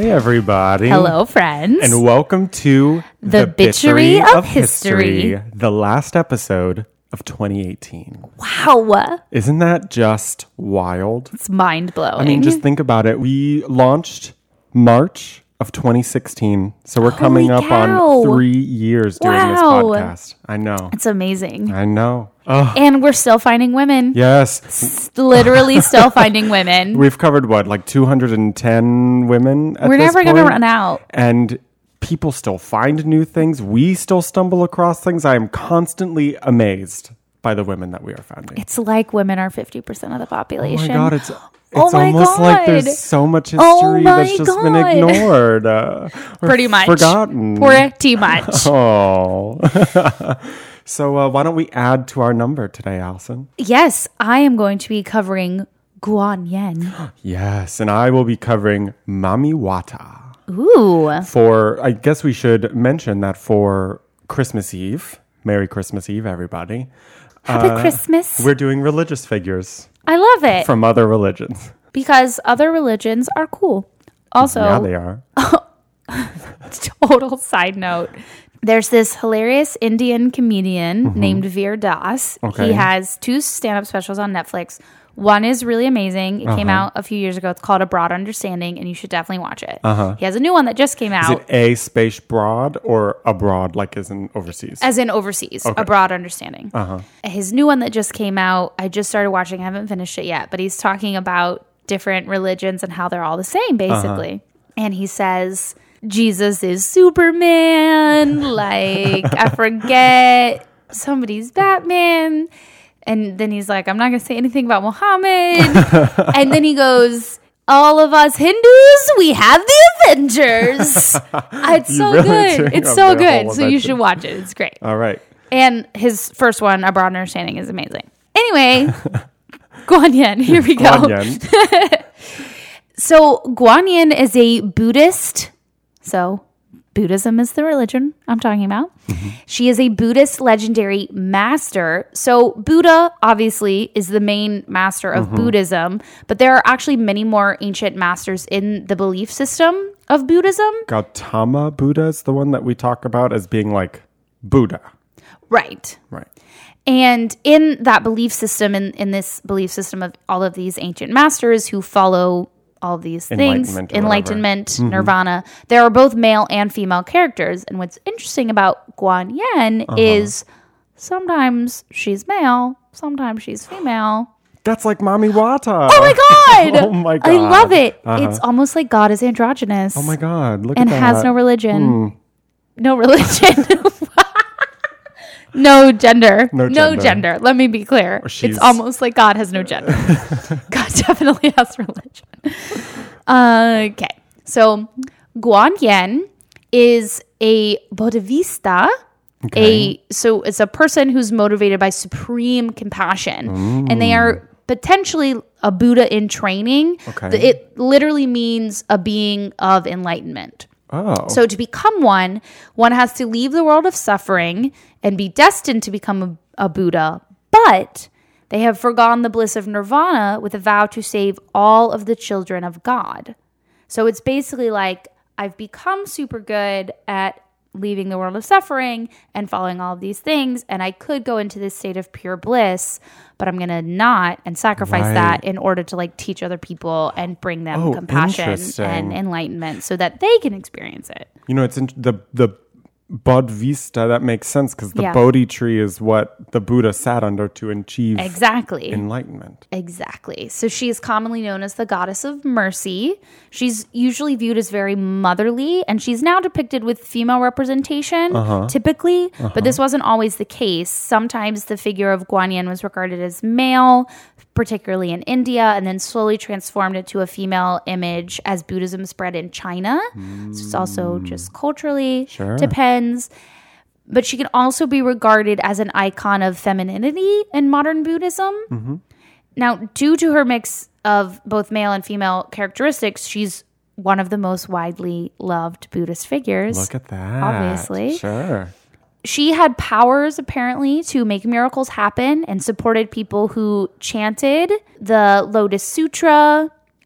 Hey, everybody. Hello, friends. And welcome to The Bitchery of History. The last episode of 2018. Wow. Isn't that just wild? It's mind-blowing. I mean, just think about it. We launched March of 2016. So we're coming up on 3 years doing this podcast. I know. It's amazing. I know. Oh, And we're still finding women. yes. Literally still finding women. We've covered what, like 210 women at We're this never going to point? run out. And people still find new things. We still stumble across things. I am constantly amazed by the women that we are finding. It's like women are 50% of the Oh population. my God, it's my almost like God. there's so much Oh history my that's just been God. ignored. Or Pretty much. forgotten. Pretty much. Oh. So why don't we add to our number today, Allison? Yes, I am going to be covering Guan Yin. Yes, and I will be covering Mami Wata. Ooh. I guess we should mention that for Christmas Eve, Merry Christmas Eve, everybody. Happy Christmas. We're doing religious figures I love it. from other religions. Because other religions are cool. Also, Yeah, they are. total side note. There's this hilarious Indian comedian named Veer Das. Okay. He has 2 stand-up specials on Netflix. One is really amazing. It came out a few years ago. It's called A Broad Understanding, and you should definitely watch it. He has a new one that just came Is out. it a space broad or abroad, like as in overseas? As in overseas, A Broad Understanding. His new one that just came out, I just started watching. I haven't finished it yet, but he's talking about different religions and how they're all the same, basically. And he says, Jesus is Superman, like, I forget, somebody's Batman. And then he's like, I'm not going to say anything about Muhammad. And then he goes, all of us Hindus, we have the Avengers. It's so really good. doing It's a so whole good. So you Avengers. should watch it. It's great. All right. And his first one, A Broad Understanding, is amazing. Anyway, Guan Yin, here we go. Guan Yin. So Guan Yin is a Buddhist. So Buddhism is the religion I'm talking about. She is a Buddhist legendary master. So Buddha, obviously, is the main master of Buddhism, but there are actually many more ancient masters in the belief system of Buddhism. Gautama Buddha is the one that we talk about as being like Buddha. Right. Right. And in that belief system, in this belief system of all of these ancient masters who follow all of these things, enlightenment, nirvana, there are both male and female characters. And what's interesting about Guan Yin is sometimes she's male, sometimes she's female. That's like Mami Wata. Oh my God! Oh my God. I love it. It's almost like God is androgynous. Oh my God. Look And at that. has no religion. No religion. No gender. No No gender. gender. Let me be clear. She's- It's almost like God has no gender. God definitely has religion. Okay. So Guan Yin is a Bodhisattva. So it's a person who's motivated by supreme compassion. And they are potentially a Buddha in training. Okay. It literally means a being of enlightenment. Oh. So to become one has to leave the world of suffering and be destined to become a Buddha. But they have forgone the bliss of nirvana with a vow to save all of the children of God. So it's basically like, I've become super good at leaving the world of suffering and following all of these things, and I could go into this state of pure bliss, but I'm going to not and sacrifice that in order to like teach other people and bring them compassion interesting. and enlightenment so that they can experience it. You know, it's the Bodhisattva, that makes sense because the Yeah. Bodhi tree is what the Buddha sat under to achieve Exactly. enlightenment. Exactly. So she is commonly known as the goddess of mercy. She's usually viewed as very motherly, and she's now depicted with female representation, typically, but this wasn't always the case. Sometimes the figure of Guan Yin was regarded as male, particularly in India, and then slowly transformed into a female image as Buddhism spread in China. So it's also just culturally depends. But she can also be regarded as an icon of femininity in modern Buddhism. Now, due to her mix of both male and female characteristics, she's one of the most widely loved Buddhist figures. Look at that. Obviously. Sure. She had powers, apparently, to make miracles happen and supported people who chanted the Lotus Sutra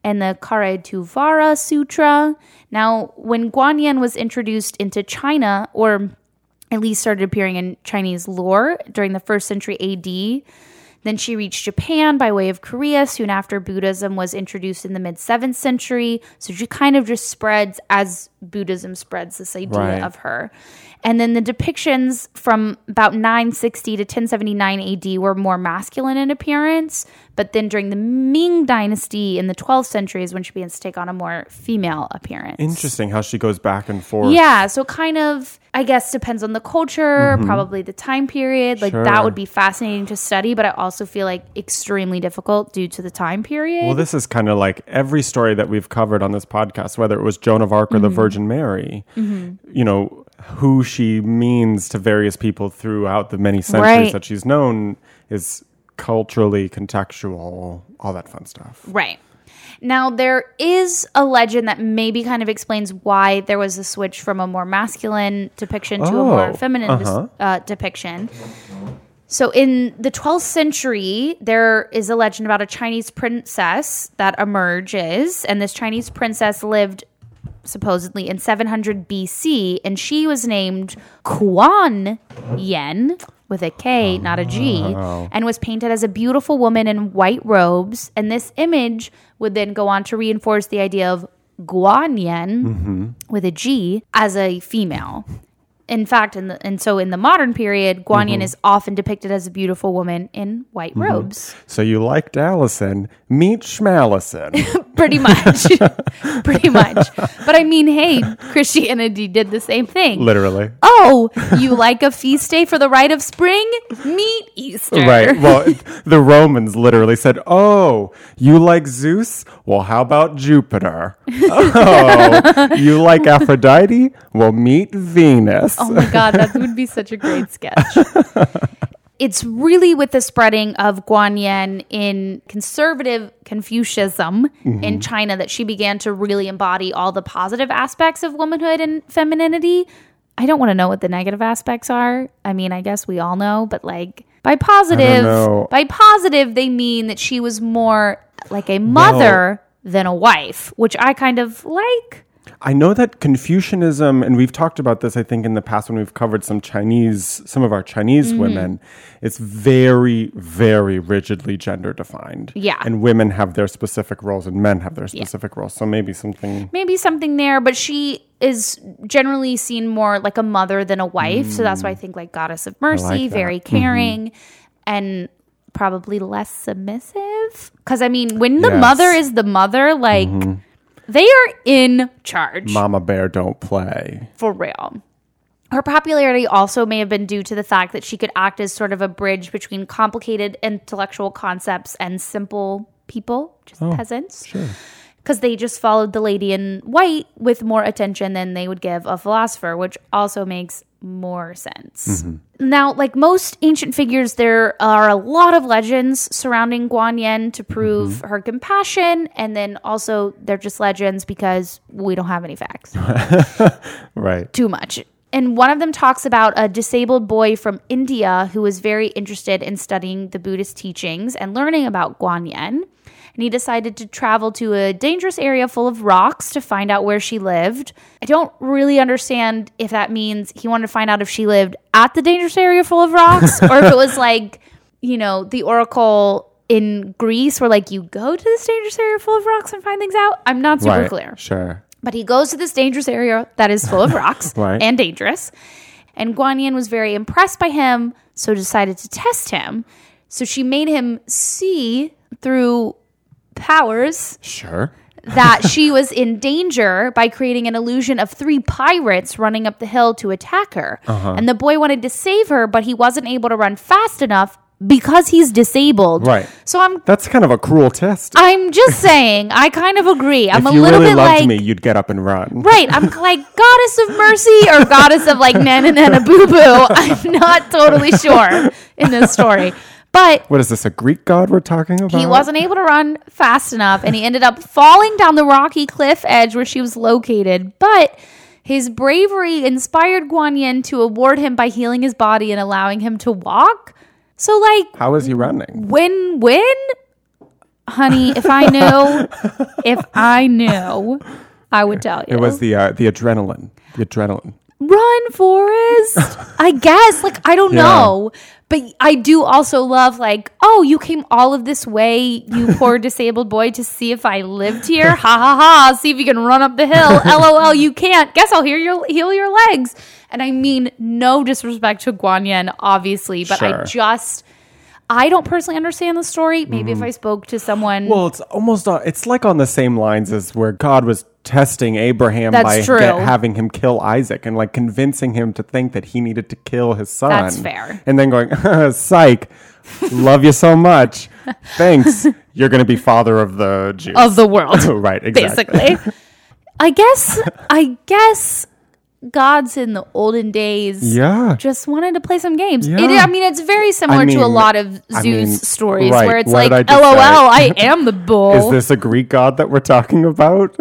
and the Karetuvara Sutra. Now, when Guanyin was introduced into China, or at least started appearing in Chinese lore during the 1st century AD, then she reached Japan by way of Korea soon after Buddhism was introduced in the mid-7th century. So she kind of just spreads as Buddhism spreads this idea of her. And then the depictions from about 960 to 1079 AD were more masculine in appearance. But then during the Ming Dynasty in the 12th century is when she begins to take on a more female appearance. Interesting how she goes back and forth. Yeah, so kind of, I guess, depends on the culture, probably the time period. Like, that would be fascinating to study, but I also feel like extremely difficult due to the time period. Well, this is kind of like every story that we've covered on this podcast, whether it was Joan of Arc or the Virgin Mary, you know, who she means to various people throughout the many centuries that she's known is culturally contextual, all that fun stuff. Right. Now, there is a legend that maybe kind of explains why there was a switch from a more masculine depiction to a more feminine depiction. So in the 12th century, there is a legend about a Chinese princess that emerges, and this Chinese princess lived supposedly in 700 BC, and she was named Guan Yin, with a K, not a G, and was painted as a beautiful woman in white robes. And this image would then go on to reinforce the idea of Guanyin, with a G, as a female. In fact, in the modern period, Guanyin is often depicted as a beautiful woman in white robes. So you liked Allison, meet Schmalison. Pretty much. Pretty much. But I mean, hey, Christianity did the same thing. Literally. Oh, you like a feast day for the rite of spring? Meet Easter. Right. Well, the Romans literally said, oh, you like Zeus? Well, how about Jupiter? Oh, you like Aphrodite? Well, meet Venus. Oh my God, that would be such a great sketch. It's really with the spreading of Guanyin in conservative Confucianism in China that she began to really embody all the positive aspects of womanhood and femininity. I don't want to know what the negative aspects are. I mean, I guess we all know, but like by positive, they mean that she was more like a mother than a wife, which I kind of like. I know that Confucianism, and we've talked about this, I think, in the past when we've covered some of our Chinese women, it's very, very rigidly gender defined. Yeah. And women have their specific roles and men have their specific roles. So maybe something there, but she is generally seen more like a mother than a wife. So that's why I think like Goddess of Mercy, very caring and probably less submissive. Because I mean, when the mother is the mother, like... They are in charge. Mama Bear don't play. For real. Her popularity also may have been due to the fact that she could act as sort of a bridge between complicated intellectual concepts and simple people, just peasants. Sure. Because they just followed the lady in white with more attention than they would give a philosopher, which also makes more sense. Now, like most ancient figures, there are a lot of legends surrounding Guanyin to prove her compassion, and then also they're just legends because we don't have any facts. Right. Too much. And one of them talks about a disabled boy from India who was very interested in studying the Buddhist teachings and learning about Guanyin. And he decided to travel to a dangerous area full of rocks to find out where she lived. I don't really understand if that means he wanted to find out if she lived at the dangerous area full of rocks or if it was like, you know, the oracle in Greece where like you go to this dangerous area full of rocks and find things out. I'm not super clear. Sure. But he goes to this dangerous area that is full of rocks and dangerous. And Guanyin was very impressed by him, so decided to test him. So she made him see through powers that she was in danger by creating an illusion of 3 pirates running up the hill to attack her. And the boy wanted to save her, but he wasn't able to run fast enough because he's disabled. Right. So that's kind of a cruel test. I'm just saying, I kind of agree. I'm if a little really bit loved like me, you'd get up and run. Right. I'm like Goddess of Mercy or Goddess of like Nana Nana Boo Boo. I'm not totally sure in this story. But what is this, a Greek god we're talking about? He wasn't able to run fast enough, and he ended up falling down the rocky cliff edge where she was located. But his bravery inspired Guanyin to award him by healing his body and allowing him to walk. So, like... How is he running? Win-win? Honey, if I knew, I would tell you. It was the adrenaline. The adrenaline. Run, Forrest. I guess. Like, I don't know. But I do also love, like, oh, you came all of this way, you poor disabled boy, to see if I lived here. Ha ha ha. See if you can run up the hill. LOL, you can't. Guess I'll heal your legs. And I mean, no disrespect to Guan Yin, obviously, but I don't personally understand the story. Maybe if I spoke to someone. Well, it's like on the same lines as where God was testing Abraham by having him kill Isaac and like convincing him to think that he needed to kill his son. That's fair. And then going, psych, love you so much. Thanks. You're going to be father of the Jews. Of the world. Right, exactly. Basically. I guess gods in the olden days just wanted to play some games. Yeah. It's very similar to a lot of Zeus stories where it's what like, LOL, I am the bull. Is this a Greek god that we're talking about?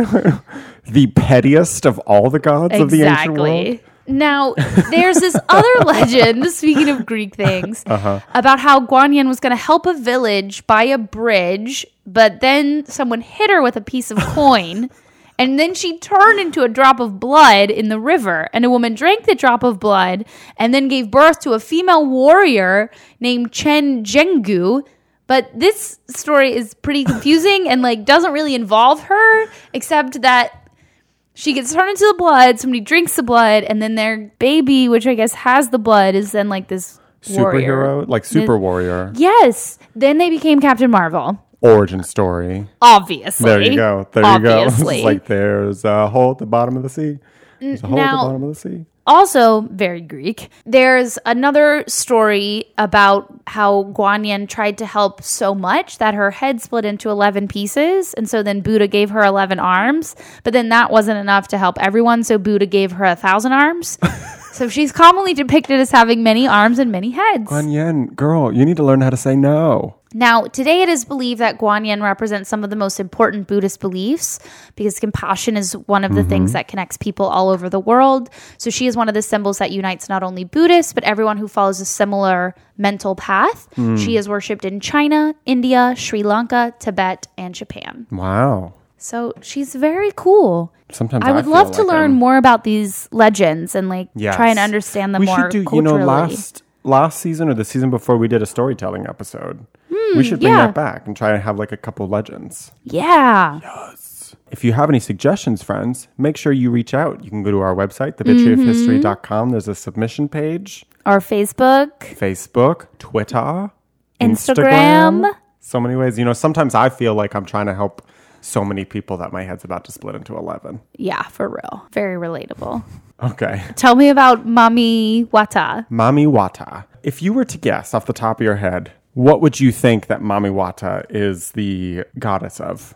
The pettiest of all the gods of the ancient world? Now, there's this other legend, speaking of Greek things, about how Guan Yin was going to help a village buy a bridge, but then someone hit her with a piece of coin. And then she turned into a drop of blood in the river. And a woman drank the drop of blood and then gave birth to a female warrior named Chen Zhenggu. But this story is pretty confusing and like doesn't really involve her, except that she gets turned into the blood, somebody drinks the blood, and then their baby, which I guess has the blood, is then like this superhero, like super warrior. Yes. Then they became Captain Marvel. Origin story. Obviously. There you go. It's like there's a hole at the bottom of the sea. There's a hole at the bottom of the sea. Also, very Greek. There's another story about how Guan Yin tried to help so much that her head split into 11 pieces. And so then Buddha gave her 11 arms. But then that wasn't enough to help everyone. So Buddha gave her 1,000 arms. So she's commonly depicted as having many arms and many heads. Guan Yin, girl, you need to learn how to say no. Now, today it is believed that Guan Yin represents some of the most important Buddhist beliefs because compassion is one of the things that connects people all over the world. So she is one of the symbols that unites not only Buddhists, but everyone who follows a similar mental path. She is worshipped in China, India, Sri Lanka, Tibet, and Japan. Wow. So she's very cool. Sometimes I would love to learn more about these legends and try and understand them more culturally. Last season or the season before, we did a storytelling episode. We should bring that back and try and have a couple legends. Yeah. Yes. If you have any suggestions, friends, make sure you reach out. You can go to our website, thebitcheryofhistory.com. There's a submission page. Or Facebook, Twitter, Instagram. So many ways. Sometimes I feel like I'm trying to help so many people that my head's about to split into 11. Yeah, for real. Very relatable. Okay. Tell me about Mami Wata. Mami Wata. If you were to guess off the top of your head, what would you think that Mami Wata is the goddess of?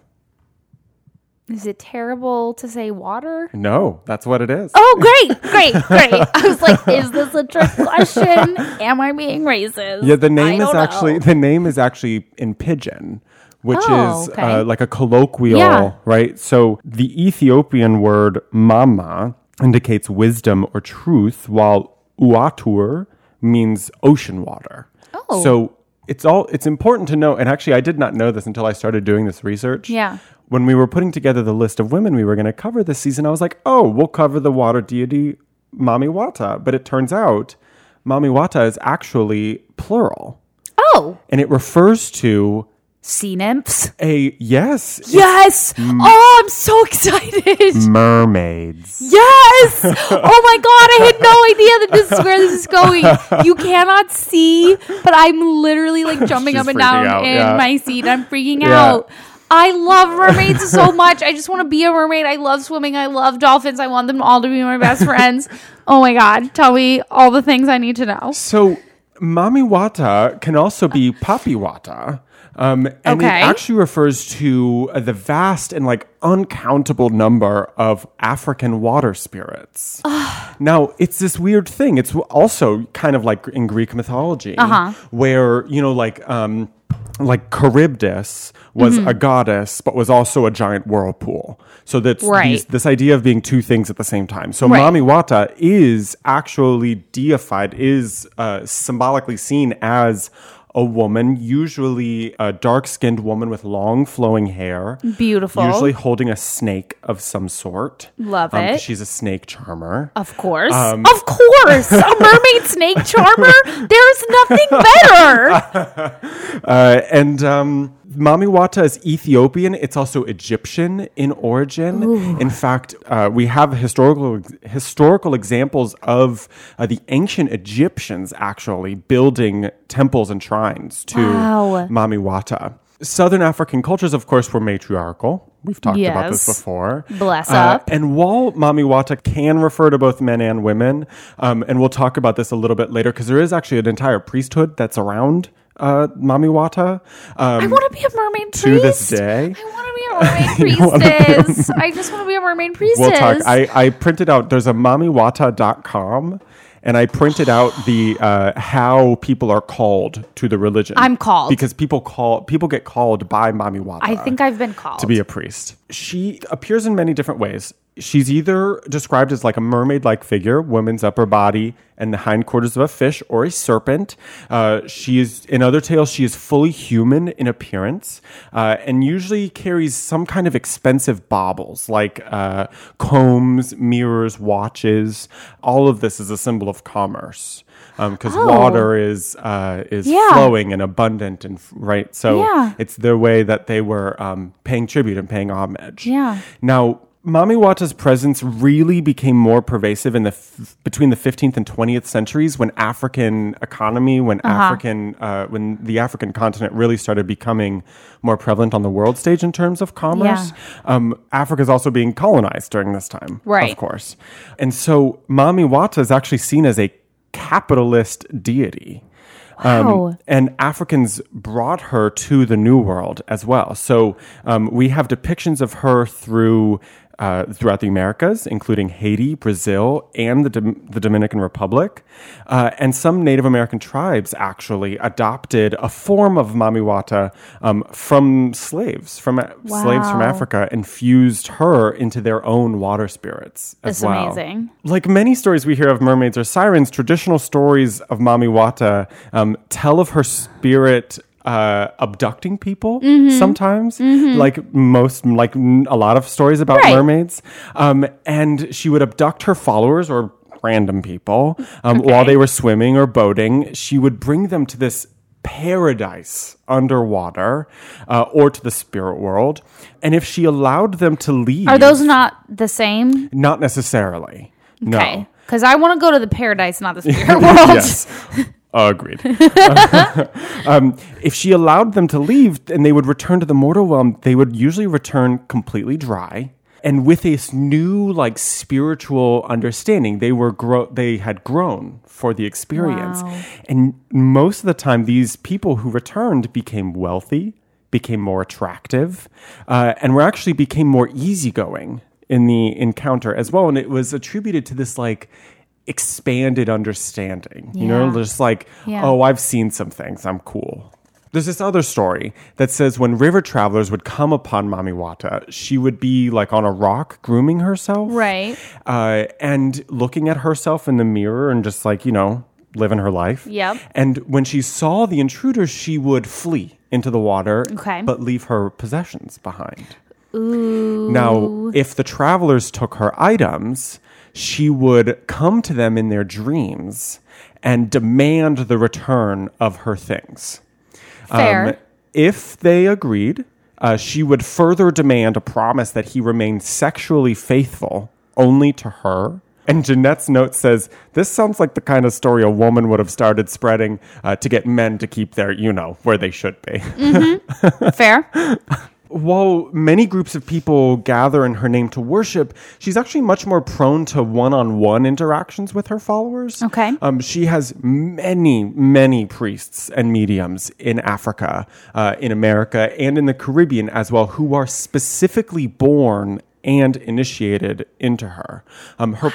Is it terrible to say water? No, that's what it is. Oh, great. I was like, is this a trick question? Am I being racist? Yeah, the name is actually in Pidgin, which is like a colloquial, right? So the Ethiopian word mama indicates wisdom or truth, while uatur means ocean water. Oh. So it's important to know, and actually I did not know this until I started doing this research. Yeah. When we were putting together the list of women we were going to cover this season, I was like, we'll cover the water deity Mami Wata. But it turns out Mami Wata is actually plural. Oh. And it refers to sea nymphs. Yes. Oh, I'm so excited. Mermaids. Yes. Oh my God. I had no idea that this is where this is going. You cannot see, but I'm literally jumping up and down in my seat. I'm freaking out. I love mermaids so much. I just want to be a mermaid. I love swimming. I love dolphins. I want them all to be my best friends. Oh my God. Tell me all the things I need to know. So Mami Wata can also be Papi Wata. And it actually refers to the vast and uncountable number of African water spirits. Now, it's this weird thing. It's also kind of like in Greek mythology, where, Charybdis was a goddess, but was also a giant whirlpool. So that's this idea of being two things at the same time. So Mami Wata is actually deified, is symbolically seen as a woman, usually a dark-skinned woman with long flowing hair. Beautiful. Usually holding a snake of some sort. Love it. She's a snake charmer. Of course. Of course. A mermaid snake charmer? There's nothing better. Mami Wata is Ethiopian. It's also Egyptian in origin. Ooh. In fact, we have historical examples of the ancient Egyptians actually building temples and shrines to Mami Wata. Southern African cultures, of course, were matriarchal. We've talked about this before. Bless up. And while Mami Wata can refer to both men and women, and we'll talk about this a little bit later, because there is actually an entire priesthood that's around Mami Wata. I want to be a mermaid priest. To this day. I want to be a mermaid priestess. I just want to be a mermaid priestess. We'll talk. I printed out, there's a mamiwata.com, and I printed out the how people are called to the religion. I'm called. Because people get called by Mami Wata. I think I've been called. To be a priest. She appears in many different ways. She's either described as like a mermaid-like figure, woman's upper body and the hindquarters of a fish, or a serpent. In other tales, she is fully human in appearance, and usually carries some kind of expensive baubles like combs, mirrors, watches. All of this is a symbol of commerce. Because water is flowing and abundant, and right, so it's their way that they were paying tribute and paying homage. Yeah. Now, Mami Wata's presence really became more pervasive in between the 15th and 20th centuries when African economy, when the African continent really started becoming more prevalent on the world stage in terms of commerce. Yeah. Africa is also being colonized during this time, of course, and so Mami Wata is actually seen as a capitalist deity. Wow. And Africans brought her to the New World as well. So we have depictions of her throughout the Americas, including Haiti, Brazil, and the Dominican Republic. And some Native American tribes actually adopted a form of Mami Wata from slaves from Africa, and fused her into their own water spirits as well. That's amazing. Like many stories we hear of mermaids or sirens, traditional stories of Mami Wata tell of her spirit abducting people sometimes, like a lot of stories about mermaids. And she would abduct her followers or random people while they were swimming or boating. She would bring them to this paradise underwater or to the spirit world. And if she allowed them to leave... Are those not the same? Not necessarily. Okay. No. Because I want to go to the paradise, not the spirit world. Yes. Agreed. If she allowed them to leave and they would return to the mortal realm, they would usually return completely dry. And with this new spiritual understanding, they had grown for the experience. Wow. And most of the time, these people who returned became wealthy, became more attractive, and became more easygoing in the encounter as well. And it was attributed to this expanded understanding, just oh, I've seen some things, I'm cool. There's this other story that says when river travelers would come upon Mami Wata, she would be on a rock grooming herself, right, and looking at herself in the mirror and just living her life. Yep. And when she saw the intruders, she would flee into the water, but leave her possessions behind. Ooh. Now, if the travelers took her items, she would come to them in their dreams and demand the return of her things. Fair. If they agreed, she would further demand a promise that he remained sexually faithful only to her. And Jeanette's note says, this sounds like the kind of story a woman would have started spreading to get men to keep their, where they should be. Mm-hmm. Fair. While many groups of people gather in her name to worship, she's actually much more prone to one-on-one interactions with her followers. Okay. She has many, many priests and mediums in Africa, in America, and in the Caribbean as well, who are specifically born and initiated into her. Her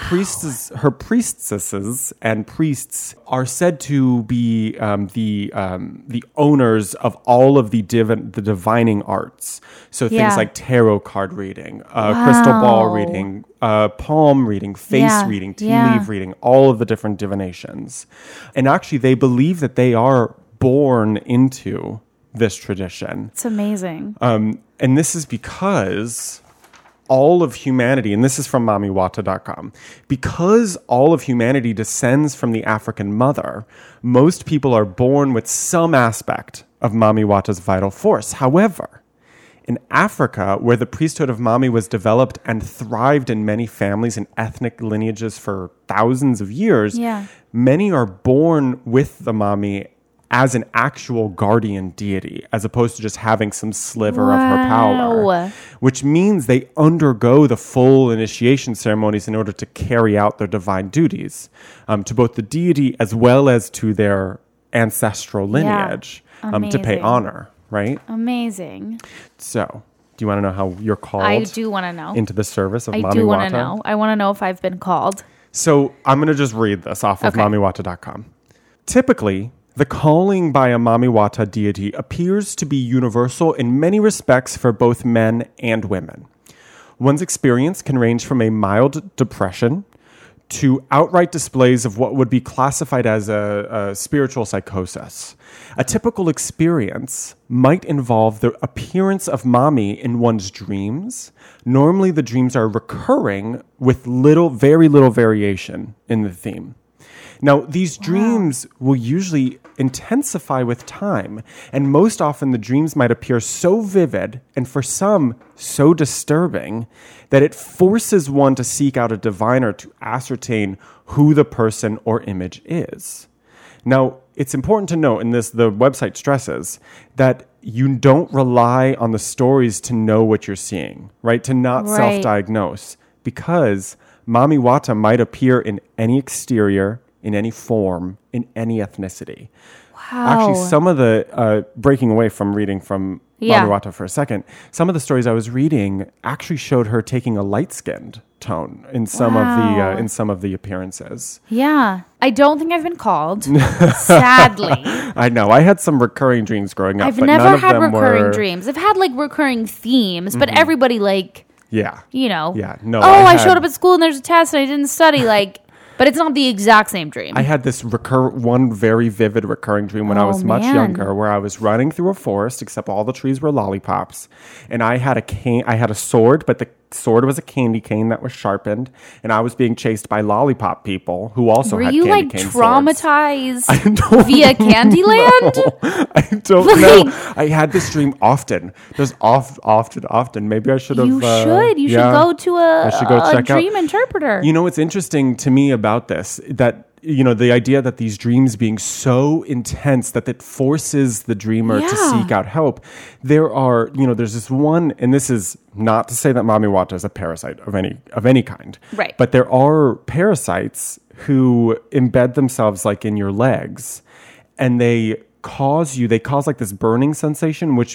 priestesses and priests are said to be the owners of all of the divining arts. So things like tarot card reading, crystal ball reading, palm reading, face reading, tea leaf reading, all of the different divinations. And actually, they believe that they are born into this tradition. It's amazing. And this is because all of humanity, and this is from MamiWata.com, because all of humanity descends from the African mother, most people are born with some aspect of Mami Wata's vital force. However, in Africa, where the priesthood of Mami was developed and thrived in many families and ethnic lineages for thousands of years, many are born with the Mami as an actual guardian deity, as opposed to just having some sliver of her power, which means they undergo the full initiation ceremonies in order to carry out their divine duties to both the deity as well as to their ancestral lineage to pay honor, right? Amazing. So, do you want to know how you're called? I do want to know. Into the service of Mami Wata? I do want to know. I want to know if I've been called. So, I'm going to just read this off of MamiWata.com. Typically, the calling by a Mami Wata deity appears to be universal in many respects for both men and women. One's experience can range from a mild depression to outright displays of what would be classified as a spiritual psychosis. A typical experience might involve the appearance of Mami in one's dreams. Normally, the dreams are recurring with very little variation in the theme. Now, these dreams will usually intensify with time, and most often the dreams might appear so vivid, and for some, so disturbing, that it forces one to seek out a diviner to ascertain who the person or image is. Now, it's important to note, and the website stresses, that you don't rely on the stories to know what you're seeing, right? To not self-diagnose, because Mami Wata might appear in any exterior, in any form, in any ethnicity. Wow. Actually, some of the, breaking away from reading from Mami Wata for a second, some of the stories I was reading actually showed her taking a light-skinned tone in some of the appearances. Yeah. I don't think I've been called, sadly. I know. I had some recurring dreams growing up. I've never had recurring dreams. I've had like recurring themes, but everybody I showed up at school and there's a test and I didn't study, but it's not the exact same dream. I had this one very vivid recurring dream when I was much younger, where I was running through a forest, except all the trees were lollipops, and I had a sword, but the sword was a candy cane that was sharpened, and I was being chased by lollipop people who also had candy cane swords. Were you traumatized via Candyland? I don't know. I had this dream often. There's often. Maybe I should have. You should. You should go to a dream interpreter. You know what's interesting to me about this, that the idea that these dreams being so intense that it forces the dreamer to seek out help. There's this one, and this is not to say that Mami Wata is a parasite of any kind. Right. But there are parasites who embed themselves like in your legs, and they cause like this burning sensation, which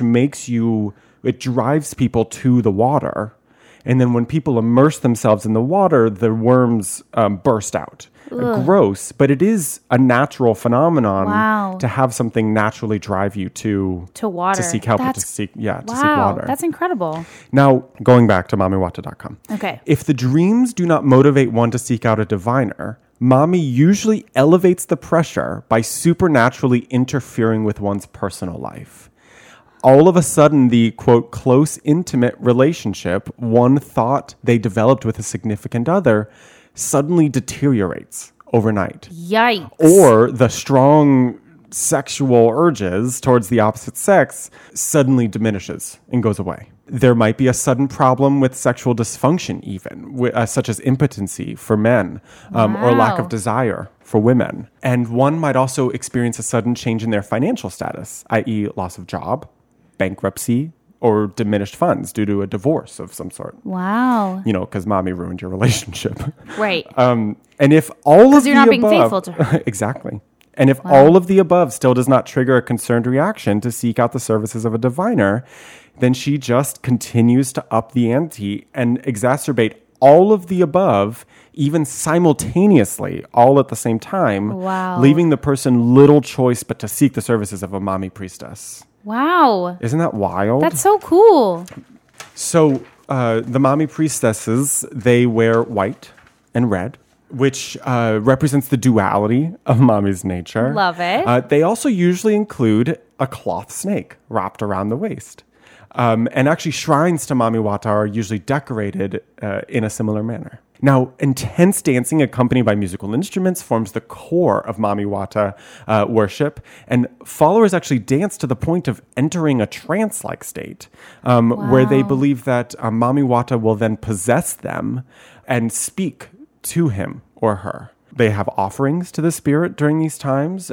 it drives people to the water. And then when people immerse themselves in the water, the worms burst out. Gross, but it is a natural phenomenon to have something naturally drive you to water, to seek help, to seek water. That's incredible. Now, going back to MamiWata.com. Okay. If the dreams do not motivate one to seek out a diviner, Mami usually elevates the pressure by supernaturally interfering with one's personal life. All of a sudden, the, quote, close, intimate relationship one thought they developed with a significant other suddenly deteriorates overnight. Yikes. Or the strong sexual urges towards the opposite sex suddenly diminishes and goes away. There might be a sudden problem with sexual dysfunction even, such as impotency for men, or lack of desire for women. And one might also experience a sudden change in their financial status, i.e. loss of job, bankruptcy, or diminished funds due to a divorce of some sort. Wow. Because Mami ruined your relationship. Right. And if all of the above... Because you're not being faithful to her. Exactly. And if all of the above still does not trigger a concerned reaction to seek out the services of a diviner, then she just continues to up the ante and exacerbate all of the above, even simultaneously, all at the same time, leaving the person little choice but to seek the services of a Mami priestess. Wow. Isn't that wild? That's so cool. So the Mami priestesses, they wear white and red which represents the duality of Mami's nature. Love it. They also usually include a cloth snake wrapped around the waist. And actually, shrines to Mami Wata are usually decorated in a similar manner. Now, intense dancing accompanied by musical instruments forms the core of Mami Wata worship, and followers actually dance to the point of entering a trance-like state, where they believe that Mami Wata will then possess them and speak to him or her. They have offerings to the spirit during these times.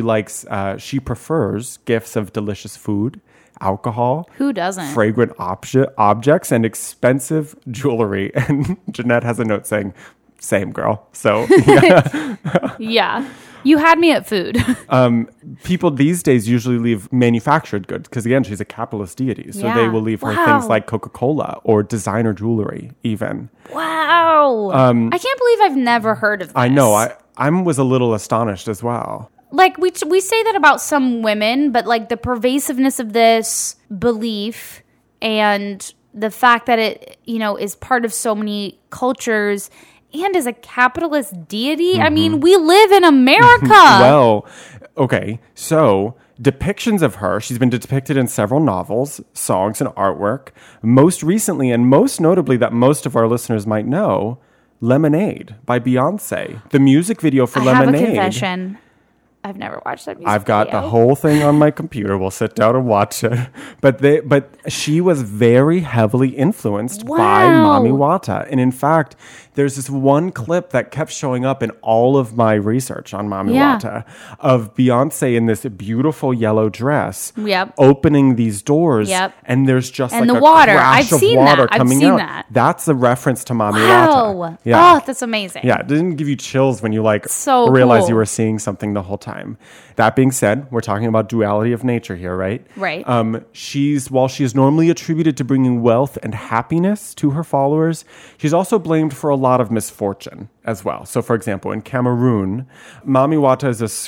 She prefers gifts of delicious food, alcohol. Who doesn't? Fragrant objects and expensive jewelry. And Jeanette has a note saying, same girl. So, yeah. Yeah. You had me at food. People these days usually leave manufactured goods because, again, she's a capitalist deity. So they will leave her things like Coca-Cola or designer jewelry even. Wow. I can't believe I've never heard of this. I know. I was a little astonished as well. Like, we say that about some women, but, like, the pervasiveness of this belief and the fact that it, is part of so many cultures and is a capitalist deity. I mean, we live in America. Well, okay. So depictions of her, she's been depicted in several novels, songs, and artwork. Most recently, and most notably that most of our listeners might know, Lemonade by Beyonce. The music video for Lemonade. I have a confession. I've never watched that music I've got video. the whole thing on my computer. We'll sit down and watch it. But she was very heavily influenced by Mami Wata. And in fact, there's this one clip that kept showing up in all of my research on Mami Wata of Beyonce in this beautiful yellow dress opening these doors. And there's just and like the a water. crash I've seen of water that. coming I've seen out. that. That's a reference to Mami Wow. Wata. Yeah. Oh, that's amazing. Yeah, it didn't give you chills when you So realize cool. you were seeing something the whole time. That being said, we're talking about duality of nature here, right? Right. While she is normally attributed to bringing wealth and happiness to her followers, she's also blamed for a lot of misfortune as well. So, for example, in Cameroon, Mami Wata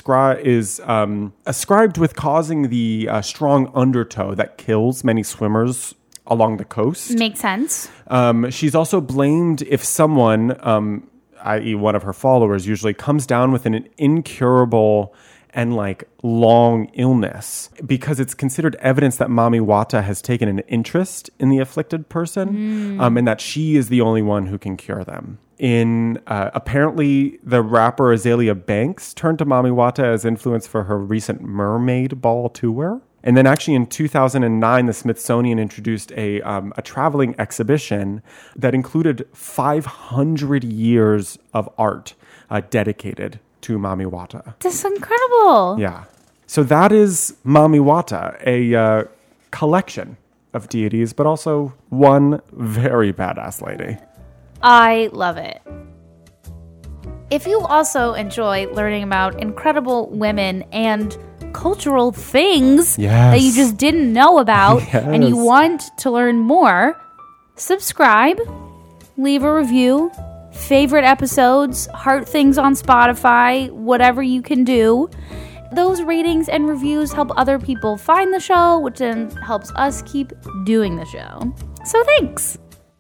is ascribed with causing the strong undertow that kills many swimmers along the coast. Makes sense. She's also blamed if someone, i.e. one of her followers, usually comes down with an incurable and long illness, because it's considered evidence that Mami Wata has taken an interest in the afflicted person, and that she is the only one who can cure them. Apparently, the rapper Azalea Banks turned to Mami Wata as influence for her recent Mermaid Ball tour. And then actually in 2009, the Smithsonian introduced a traveling exhibition that included 500 years of art dedicated to Mami Wata. That's incredible. Yeah. So that is Mami Wata, a collection of deities, but also one very badass lady. I love it. If you also enjoy learning about incredible women and cultural things that you just didn't know about and you want to learn more, subscribe, leave a review, favorite episodes, heart things on Spotify, whatever you can do. Those ratings and reviews help other people find the show, which then helps us keep doing the show. So thanks.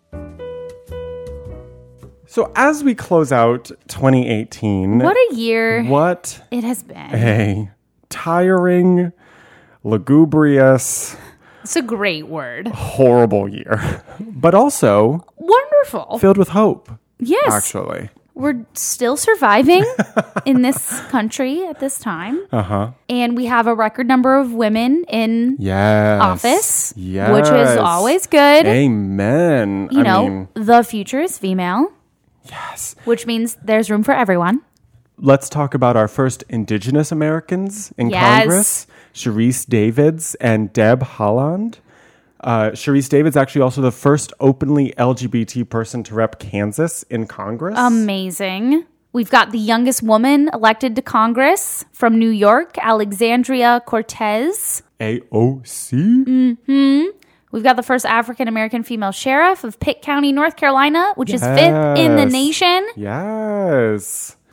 So as we close out 2018, what a year what it has been. A tiring, lugubrious, it's a great word, horrible year, but also wonderful, filled with hope. Yes, actually, we're still surviving in this country at this time. And we have a record number of women in office, which is always good. Amen. The future is female. Yes. Which means there's room for everyone. Let's talk about our first Indigenous Americans in Congress, Sharice Davids and Deb Haaland. Sharice Davids actually also the first openly LGBT person to rep Kansas in Congress. Amazing. We've got the youngest woman elected to Congress from New York, Alexandria Cortez. AOC? We've got the first African-American female sheriff of Pitt County, North Carolina, which is 5th in the nation. Yes.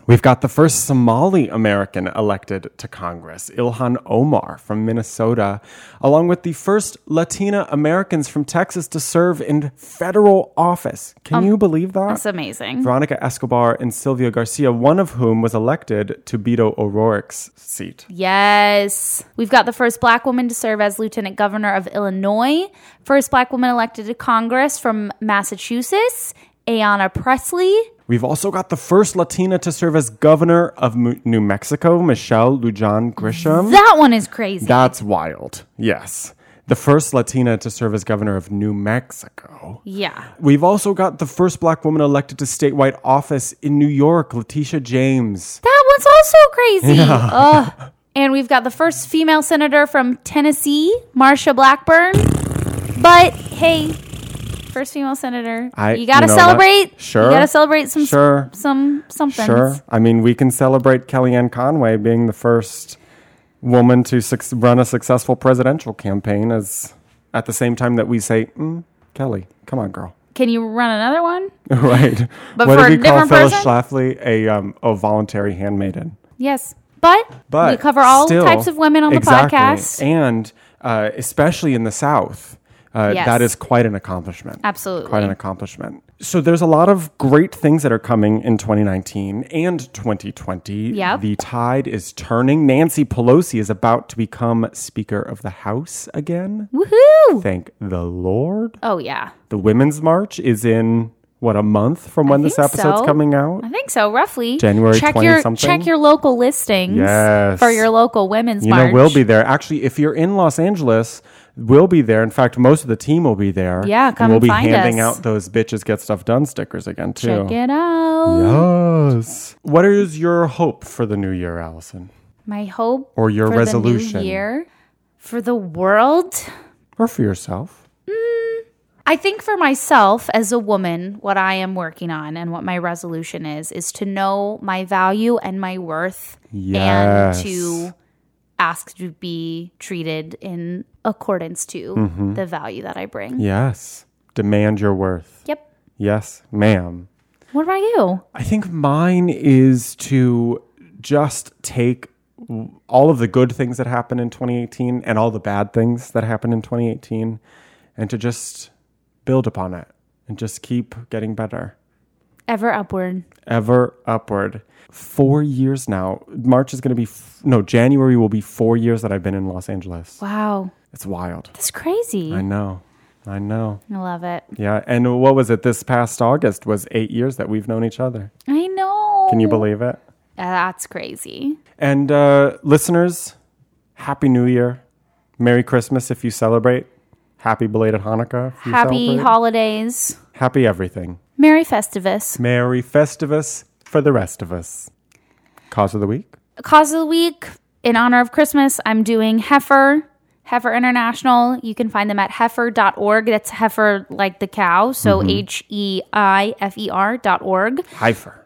We've got the first Somali American elected to Congress, Ilhan Omar from Minnesota, along with the first Latina Americans from Texas to serve in federal office. Can you believe that? That's amazing. Veronica Escobar and Sylvia Garcia, one of whom was elected to Beto O'Rourke's seat. Yes. We've got the first black woman to serve as lieutenant governor of Illinois, first black woman elected to Congress from Massachusetts, Ayanna Pressley. We've also got the first Latina to serve as governor of New Mexico, Michelle Lujan Grisham. That one is crazy. That's wild. Yes. The first Latina to serve as governor of New Mexico. Yeah. We've also got the first black woman elected to statewide office in New York, Letitia James. That one's also crazy. Yeah. And we've got the first female senator from Tennessee, Marsha Blackburn. But hey, first female senator. You got to celebrate. Sure. You got to celebrate something. Sure. I mean, we can celebrate Kellyanne Conway being the first woman to run a successful presidential campaign as at the same time that we say, Kelly, come on, girl. Can you run another one? Right. But what for did a we call different Phyllis person? Schlafly? A voluntary handmaiden. Yes. But we cover all types of women on the podcast. And especially in the South. Yes. That is quite an accomplishment. Absolutely. Quite an accomplishment. So there's a lot of great things that are coming in 2019 and 2020. Yep. The tide is turning. Nancy Pelosi is about to become Speaker of the House again. Woohoo! Thank the Lord. Oh, yeah. The Women's March is in, a month from when this episode's coming out? I think so, roughly. January 20-something? Check your local listings for your local Women's March. We'll be there. Actually, if you're in Los Angeles, we'll be there. In fact, most of the team will be there. Yeah, come and we'll be find handing us. out those Bitches Get Stuff Done stickers again, too. Check it out. Yes. What is your hope for the new year, Allison? My hope or your for resolution? The new year, for the world? Or for yourself? I think for myself as a woman, what I am working on and what my resolution is to know my value and my worth. Yes. And to ask to be treated in accordance to the value that I bring. Yes. Demand your worth. Yep. Yes, ma'am. What about you? I think mine is to just take all of the good things that happened in 2018 and all the bad things that happened in 2018 and to just build upon it and just keep getting better. Ever upward. Ever upward. 4 years now. March is going to be, January will be 4 years that I've been in Los Angeles. Wow. It's wild. That's crazy. I know. I love it. Yeah. And what was it? This past August was 8 years that we've known each other. I know. Can you believe it? That's crazy. And listeners, Happy New Year. Merry Christmas if you celebrate. Happy belated Hanukkah if you Happy celebrate. holidays. Happy everything. Merry Festivus. Merry Festivus for the rest of us. Cause of the week? Cause of the week. In honor of Christmas, I'm doing Heifer International. You can find them at heifer.org. That's heifer like the cow. So HEIFER.org. Heifer.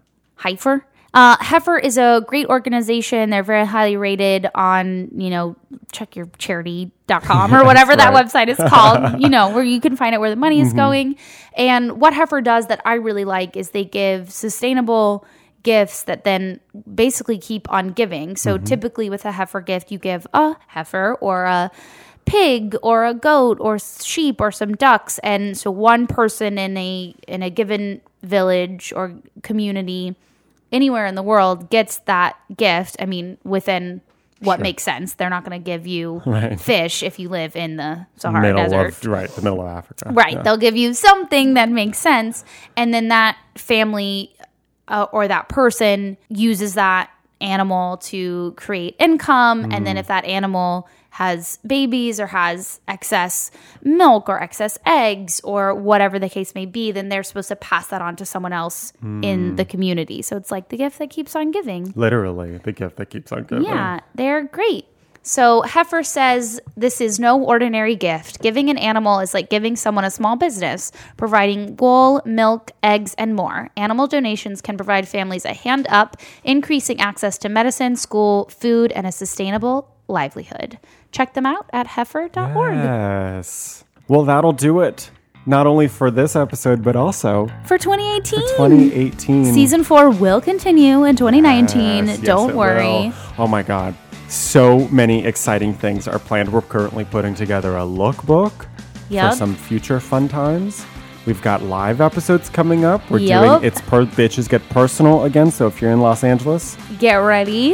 Heifer is a great organization. They're very highly rated on, check your charity.com or whatever that website is called, where you can find out where the money is going. And what Heifer does that I really like is they give sustainable gifts that then basically keep on giving. So typically with a Heifer gift, you give a heifer or a pig or a goat or sheep or some ducks. And so one person in a given village or community anywhere in the world gets that gift. I mean, within what makes sense. They're not going to give you fish if you live in the Sahara Desert. The middle of Africa. Right. Yeah. They'll give you something that makes sense. And then that family or that person uses that animal to create income. And then if that animal has babies or has excess milk or excess eggs or whatever the case may be, then they're supposed to pass that on to someone else in the community. So it's like the gift that keeps on giving. Literally, the gift that keeps on giving. Yeah, they're great. So Heifer says this is no ordinary gift. Giving an animal is like giving someone a small business, providing wool, milk, eggs, and more. Animal donations can provide families a hand up, increasing access to medicine, school, food, and a sustainable livelihood. Check them out at heifer.org. Yes. Well, that'll do it not only for this episode, but also for 2018. For 2018. Season 4 will continue in 2019. Don't worry. Will. Oh my God. So many exciting things are planned. We're currently putting together a lookbook for some future fun times. We've got live episodes coming up. We're doing It's Bitches Get Personal again. So if you're in Los Angeles, get ready.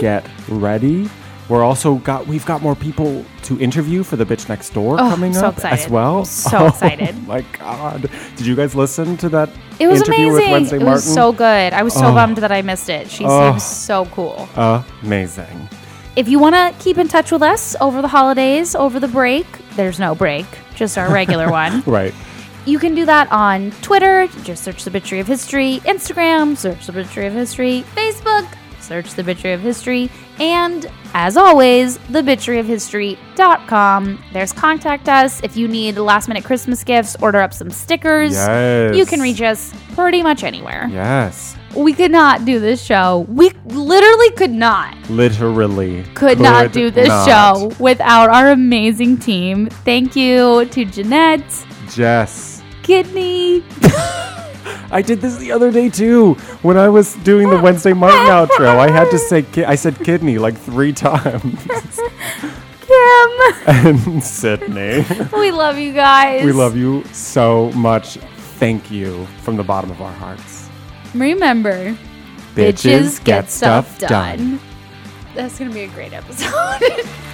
We've got more people to interview for the Bitch Next Door coming up as well. So excited. Oh my God. Did you guys listen to that It was interview amazing. with Wednesday Martin? It was so good. I was so bummed that I missed it. She seems so cool. Amazing. If you want to keep in touch with us over the holidays, over the break, there's no break, just our regular one. Right. You can do that on Twitter. Just search The Bitchery of History. Instagram, search The Bitchery of History. Facebook, search The Bitchery of History. And, as always, thebitcheryofhistory.com. There's contact us. If you need last-minute Christmas gifts, order up some stickers. Yes. You can reach us pretty much anywhere. Yes. We could not do this show. We literally could not. Could not do this show without our amazing team. Thank you to Jeanette. Jess. Kidney. I did this the other day too. When I was doing the Wednesday Martin outro, I had to say, I said kidney like 3 times. Kim. And Sydney. We love you guys. We love you so much. Thank you from the bottom of our hearts. Remember, bitches get stuff done. That's going to be a great episode.